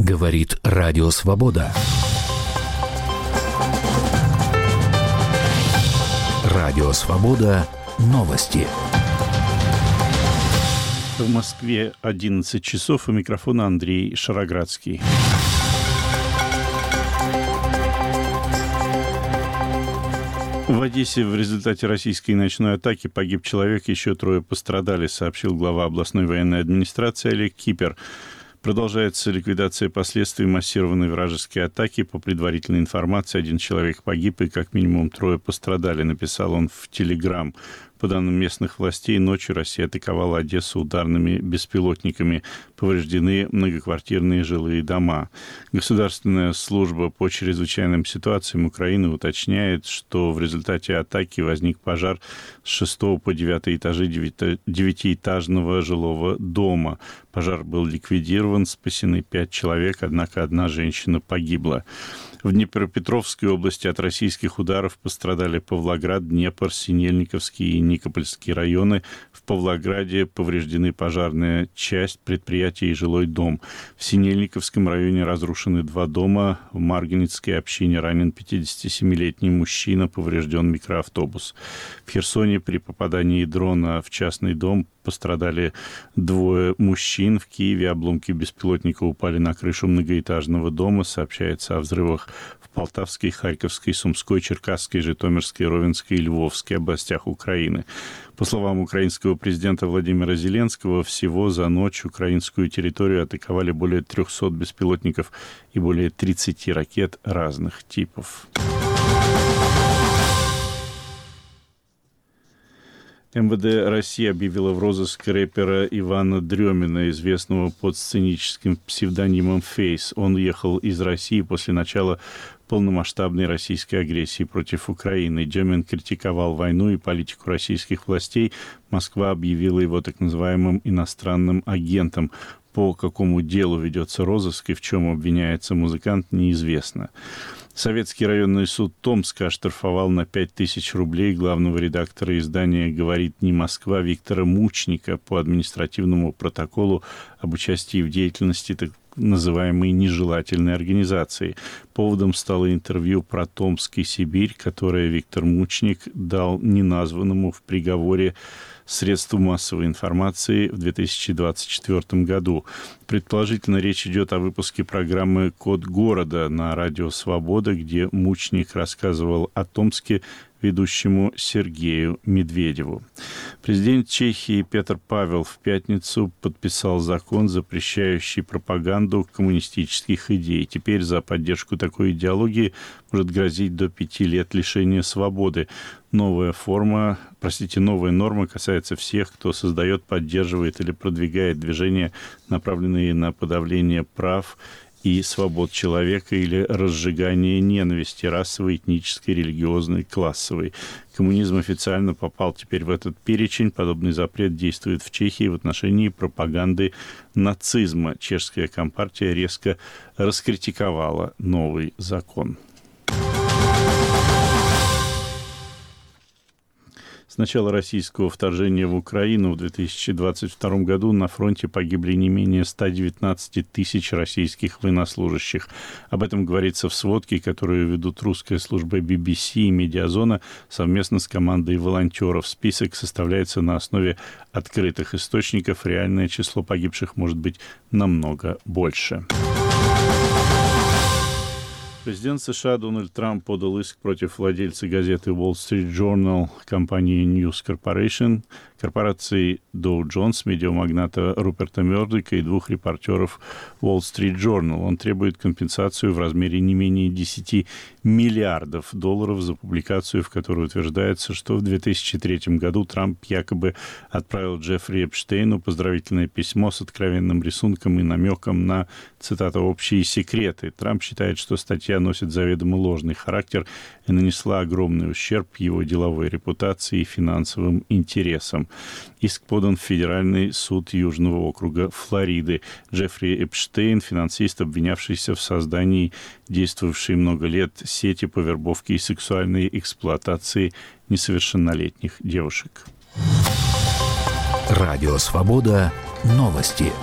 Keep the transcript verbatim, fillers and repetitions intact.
Говорит Радио Свобода. Радио Свобода. Новости. В Москве одиннадцать часов, у микрофона Андрей Шароградский. В Одессе в результате российской ночной атаки погиб человек, еще трое пострадали, сообщил глава областной военной администрации Олег Кипер. Продолжается ликвидация последствий массированной вражеской атаки. По предварительной информации, один человек погиб и как минимум трое пострадали, написал он в Телеграм. По данным местных властей, ночью Россия атаковала Одессу ударными беспилотниками. Повреждены многоквартирные жилые дома. Государственная служба по чрезвычайным ситуациям Украины уточняет, что в результате атаки возник пожар с шестого по девятый этажи девятиэтажного жилого дома. Пожар был ликвидирован, спасены пять человек, однако одна женщина погибла. В Днепропетровской области от российских ударов пострадали Павлоград, Днепр, Синельниковский и Никопольский районы. В Павлограде повреждены пожарная часть предприятия и жилой дом. В Синельниковском районе разрушены два дома. В Марганецкой общине ранен пятидесятисемилетний мужчина, поврежден микроавтобус. В Херсоне при попадании дрона в частный дом пострадали двое мужчин. В Киеве обломки беспилотника упали на крышу многоэтажного дома. Сообщается о взрывах в Полтавской, Харьковской, Сумской, Черкасской, Житомирской, Ровенской и Львовской областях Украины. По словам украинского президента Владимира Зеленского, всего за ночь украинскую территорию атаковали более трехсот беспилотников и более тридцати ракет разных типов. эм вэ дэ России объявила в розыск рэпера Ивана Дрёмина, известного под сценическим псевдонимом «Фейс». Он уехал из России после начала полномасштабной российской агрессии против Украины. Дёмин критиковал войну и политику российских властей. Москва объявила его так называемым иностранным агентом. По какому делу ведется розыск и в чем обвиняется музыкант, неизвестно. Советский районный суд Томска оштрафовал на пять тысяч рублей главного редактора издания «Говорит не Москва» Виктора Мучника по административному протоколу об участии в деятельности так называемой нежелательной организации. Поводом стало интервью про Томск и Сибирь, которое Виктор Мучник дал неназванному в приговоре средству массовой информации в две тысячи двадцать четвёртом году. Предположительно, речь идет о выпуске программы «Код города» на радио «Свобода», где Мучник рассказывал о Томске ведущему Сергею Медведеву. Президент Чехии Петр Павел в пятницу подписал закон, запрещающий пропаганду коммунистических идей. Теперь за поддержку такой идеологии может грозить до пяти лет лишения свободы. Новая форма, простите, новая норма касается всех, кто создает, поддерживает или продвигает движения, направленные на подавление прав и свобод человека или разжигание ненависти расовой, этнической, религиозной, классовой. Коммунизм официально попал теперь в этот перечень. Подобный запрет действует в Чехии в отношении пропаганды нацизма. Чешская компартия резко раскритиковала новый закон. С начала российского вторжения в Украину в две тысячи двадцать втором году на фронте погибли не менее ста девятнадцати тысяч российских военнослужащих. Об этом говорится в сводке, которую ведут русская служба би би си и «Медиазона» совместно с командой волонтеров. Список составляется на основе открытых источников. Реальное число погибших может быть намного больше. Президент США Дональд Трамп подал иск против владельца газеты Wall Street Journal, компании News Corporation, корпорации Dow Jones, медиамагната Руперта Мердока и двух репортеров Wall Street Journal. Он требует компенсацию в размере не менее десяти миллиардов долларов за публикацию, в которой утверждается, что в две тысячи третьем году Трамп якобы отправил Джеффри Эпштейну поздравительное письмо с откровенным рисунком и намеком на, цитата, «общие секреты». Трамп считает, что статья носит заведомо ложный характер и нанесла огромный ущерб его деловой репутации и финансовым интересам. Иск подан в Федеральный суд Южного округа Флориды. Джеффри Эпштейн, финансист, обвинявшийся в создании действовавшей много лет сети по вербовке и сексуальной эксплуатации несовершеннолетних девушек. Радио «Свобода». Новости.